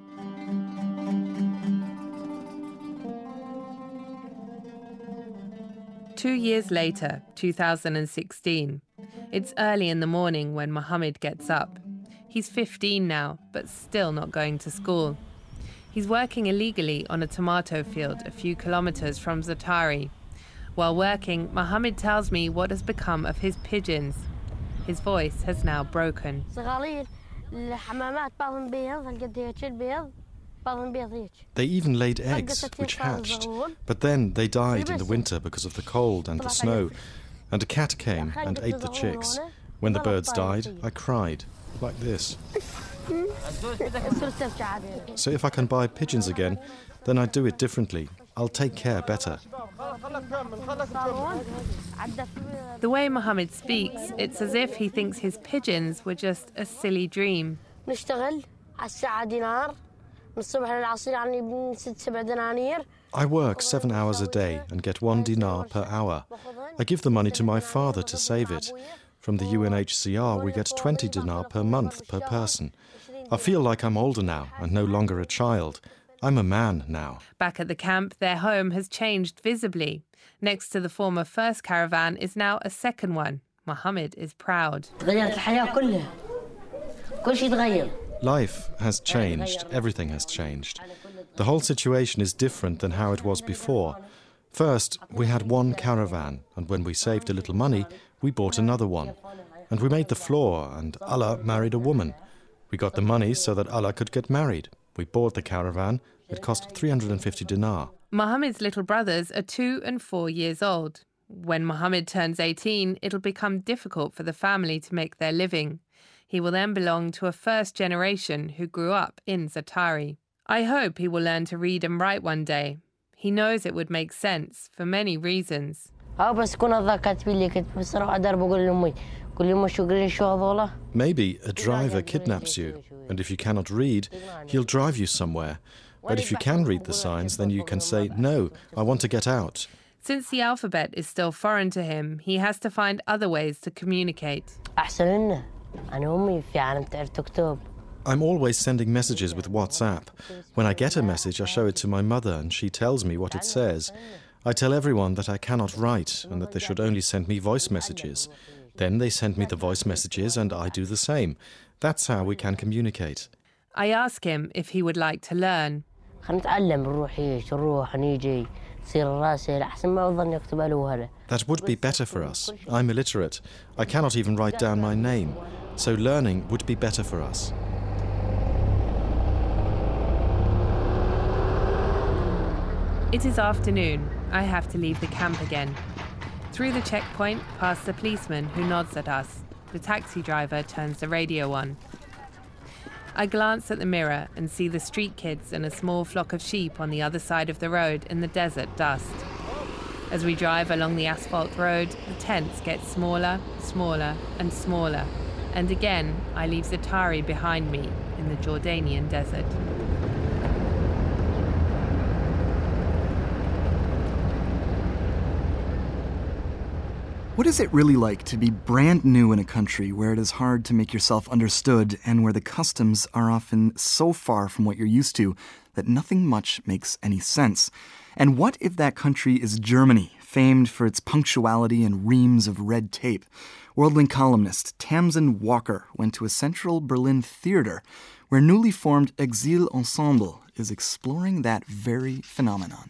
Speaker 12: Two years later, two thousand sixteen. It's early in the morning when Mohammed gets up. He's fifteen now, but still not going to school. He's working illegally on a tomato field a few kilometers from Zatari. While working, Mohammed tells me what has become of his pigeons. His voice has now broken.
Speaker 11: They even laid eggs, which hatched. But then they died in the winter because of the cold and the snow. And a cat came and ate the chicks. When the birds died, I cried, like this. So if I can buy pigeons again, then I do it differently. I'll take care better.
Speaker 12: The way Mohammed speaks, it's as if he thinks his pigeons were just a silly dream.
Speaker 11: I work seven hours a day and get one dinar per hour. I give the money to my father to save it. From the U N H C R, we get twenty dinar per month per person. I feel like I'm older now and no longer a child. I'm a man now.
Speaker 12: Back at the camp, their home has changed visibly. Next to the former first caravan is now a second one. Mohammed is proud.
Speaker 11: Life has changed. Everything has changed. The whole situation is different than how it was before. First, we had one caravan, and when we saved a little money, we bought another one. And we made the floor, and Allah married a woman. We got the money so that Allah could get married. We bought the caravan. It cost three hundred fifty dinar.
Speaker 12: Mohammed's little brothers are two and four years old. When Mohammed turns eighteen, it'll become difficult for the family to make their living. He will then belong to a first generation who grew up in Za'atari. I hope he will learn to read and write one day. He knows it would make sense for many reasons.
Speaker 11: Maybe a driver kidnaps you, and if you cannot read, he'll drive you somewhere. But if you can read the signs, then you can say, no, I want to get out.
Speaker 12: Since the alphabet is still foreign to him, he has to find other ways to communicate.
Speaker 11: I'm always sending messages with WhatsApp. When I get a message, I show it to my mother, and she tells me what it says. I tell everyone that I cannot write and that they should only send me voice messages. Then they send me the voice messages and I do the same. That's how we can communicate.
Speaker 12: I ask him if he would like to learn.
Speaker 11: That would be better for us. I'm illiterate. I cannot even write down my name. So learning would be better for us.
Speaker 12: It is afternoon. I have to leave the camp again. Through the checkpoint, past the policeman who nods at us. The taxi driver turns the radio on. I glance at the mirror and see the street kids and a small flock of sheep on the other side of the road in the desert dust. As we drive along the asphalt road, the tents get smaller, smaller and smaller. And again, I leave Za'atari behind me in the Jordanian desert.
Speaker 2: What is it really like to be brand new in a country where it is hard to make yourself understood and where the customs are often so far from what you're used to that nothing much makes any sense? And what if that country is Germany, famed for its punctuality and reams of red tape? Worldlink columnist Tamsin Walker went to a central Berlin theater where newly formed Exil Ensemble is exploring that very phenomenon.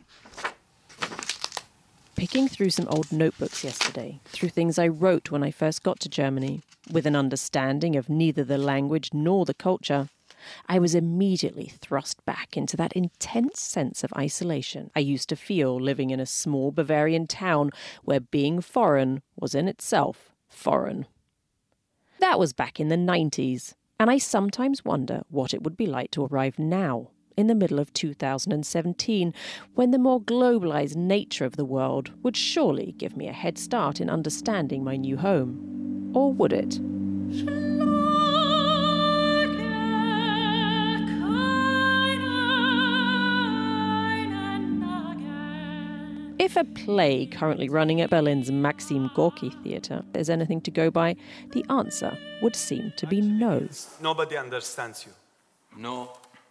Speaker 17: Picking through some old notebooks yesterday, through things I wrote when I first got to Germany, with an understanding of neither the language nor the culture, I was immediately thrust back into that intense sense of isolation I used to feel living in a small Bavarian town where being foreign was in itself foreign. That was back in the nineties, and I sometimes wonder what it would be like to arrive now, in the middle of two thousand seventeen, when the more globalized nature of the world would surely give me a head start in understanding my new home. Or would it? If a play currently running at Berlin's Maxim Gorki Theatre is anything to go by, the answer would seem to be no.
Speaker 18: Nobody understands you.
Speaker 19: No.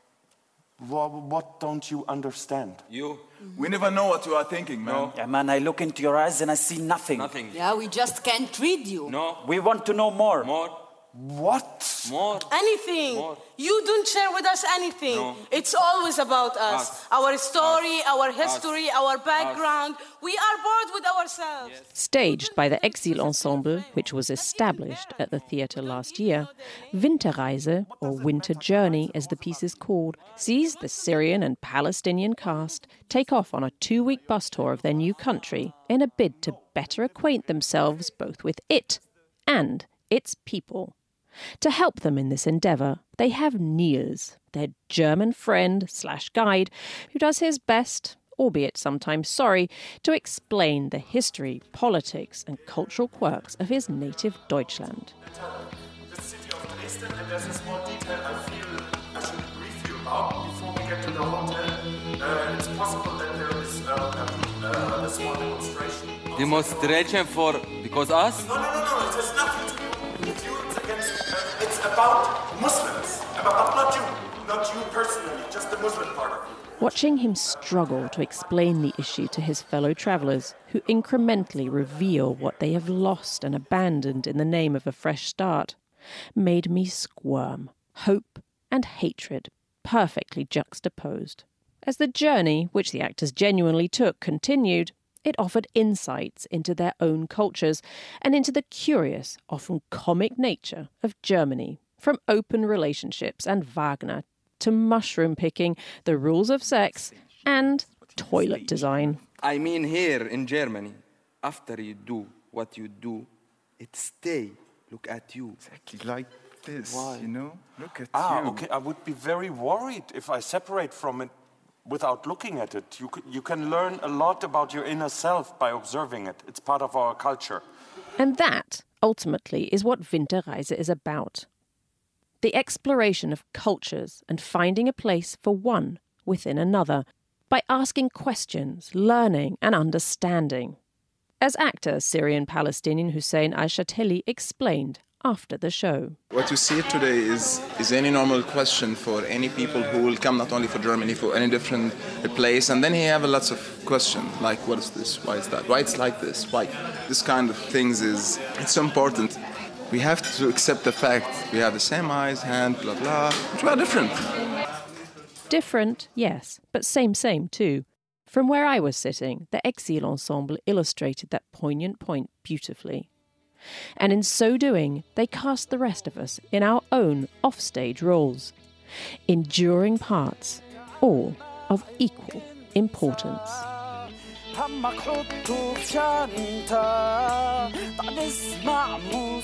Speaker 18: What, what don't you understand?
Speaker 19: You? We never know what you are thinking, man.
Speaker 20: No. Yeah, man, I look into your eyes and I see nothing.
Speaker 19: Nothing.
Speaker 21: Yeah, we just can't read you.
Speaker 19: No.
Speaker 20: We want to know more.
Speaker 19: More.
Speaker 18: What?
Speaker 19: More.
Speaker 21: Anything.
Speaker 19: More.
Speaker 21: You don't share with us anything.
Speaker 19: No.
Speaker 21: It's always about us.
Speaker 19: us.
Speaker 21: Our story,
Speaker 19: us.
Speaker 21: our history,
Speaker 19: us.
Speaker 21: our background. Us. We are bored with ourselves. Yes.
Speaker 17: Staged by the Exil Ensemble, which was established at the theatre last year, Winterreise, or Winter Journey as the piece is called, sees the Syrian and Palestinian cast take off on a two-week bus tour of their new country in a bid to better acquaint themselves both with it and its people. To help them in this endeavour, they have Niels, their German friend slash guide, who does his best, albeit sometimes sorry, to explain the history, politics and cultural quirks of his native Deutschland.
Speaker 18: The city of Dresden, and there's a small detail I feel I should brief you about before we get to the hotel. Uh, it's possible that there is uh, a, a small demonstration.
Speaker 19: Demonstration for because us?
Speaker 18: No, no, no, no. It has nothing to do with you. It's against. Uh, it's about Muslims, but not you, not you personally, just the Muslim part of you.
Speaker 17: Watching him struggle to explain the issue to his fellow travellers, who incrementally reveal what they have lost and abandoned in the name of a fresh start, made me squirm, hope and hatred perfectly juxtaposed. As the journey, which the actors genuinely took, continued, it offered insights into their own cultures and into the curious, often comic nature of Germany, from open relationships and Wagner to mushroom picking, the rules of sex, and toilet design.
Speaker 19: I mean here in Germany. after you do what you do, it stay. Look at you.
Speaker 1: Exactly like this.
Speaker 19: Why?
Speaker 1: You know? Look at
Speaker 18: Ah,
Speaker 1: you.
Speaker 18: okay. I would be very worried if I separate from it without looking at it. You, you can learn a lot about your inner self by observing it. It's part of our culture.
Speaker 17: And that, ultimately, is what Winterreise is about. The exploration of cultures and finding a place for one within another by asking questions, learning and understanding. As actor Syrian-Palestinian Hussein Aishateli explained after the show.
Speaker 1: What you see today is, is any normal question for any people who will come not only for Germany, for any different place. And then he have a lots of questions, like what is this, why is that, why it's like this, why? This kind of things is, it's so important. We have to accept the fact we have the same eyes, hand, blah, blah, but we are different.
Speaker 17: Different, yes, but same, same too. From where I was sitting, the Exil Ensemble illustrated that poignant point beautifully. And in so doing, they cast the rest of us in our own offstage roles. Enduring parts, all of equal importance.
Speaker 9: همك حطه في شنطة تعال نسمع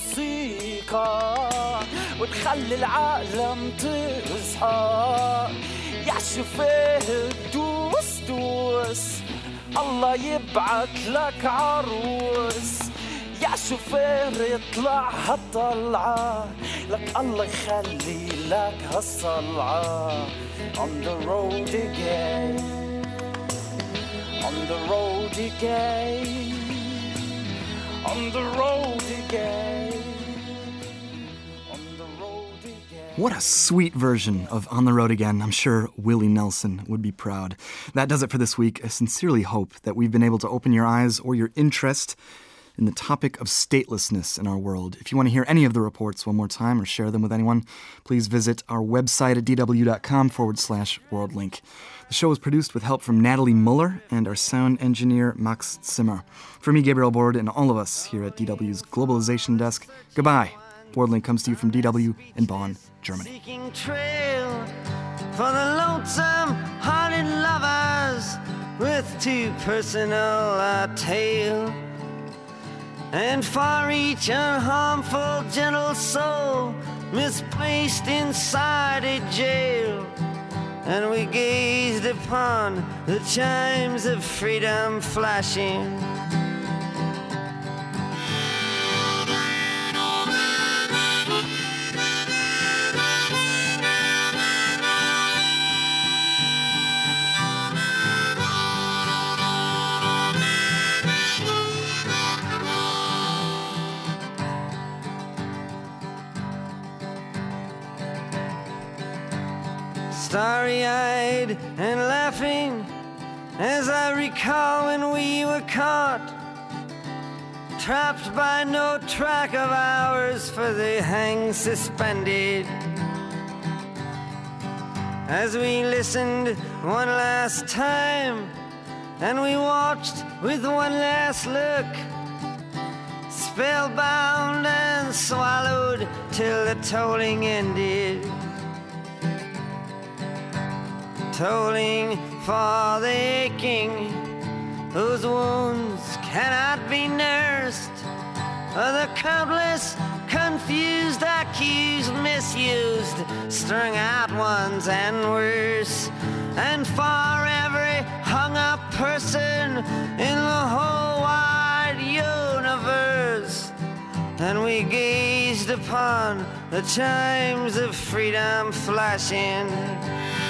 Speaker 9: موسيقى ونخلي العالم تصحى يا شوفيه دوس دوس الله يبعت لك عروس يا شوفير اطلع هالطلعة لك الله يخلي لك هالصلعة on the road again on the road again on the road again on the road again.
Speaker 2: What a sweet version of On the Road Again. I'm sure Willie Nelson would be proud. That does it for this week. I sincerely hope that we've been able to open your eyes or your interest in the topic of statelessness in our world. If you want to hear any of the reports one more time or share them with anyone, please visit our website at dw.com forward slash worldlink. The show was produced with help from Natalie Muller and our sound engineer Max Zimmer. For me, Gabriel Bord, and all of us here at D W's Globalization Desk, goodbye. Worldlink comes to you from D W in Bonn, Germany.
Speaker 9: Seeking trail for the lonesome-hearted lovers with too personal a tale. And for each unharmful, gentle soul misplaced inside a jail. And we gazed upon the chimes of freedom flashing. Starry-eyed and laughing as I recall when we were caught, trapped by no track of ours for the hang suspended. As we listened one last time and we watched with one last look, spellbound and swallowed till the tolling ended. Tolling for the aching, whose wounds cannot be nursed, for the countless confused, accused, misused, strung out ones and worse, and for every hung-up person in the whole wide universe. And we gazed upon the chimes of freedom flashing.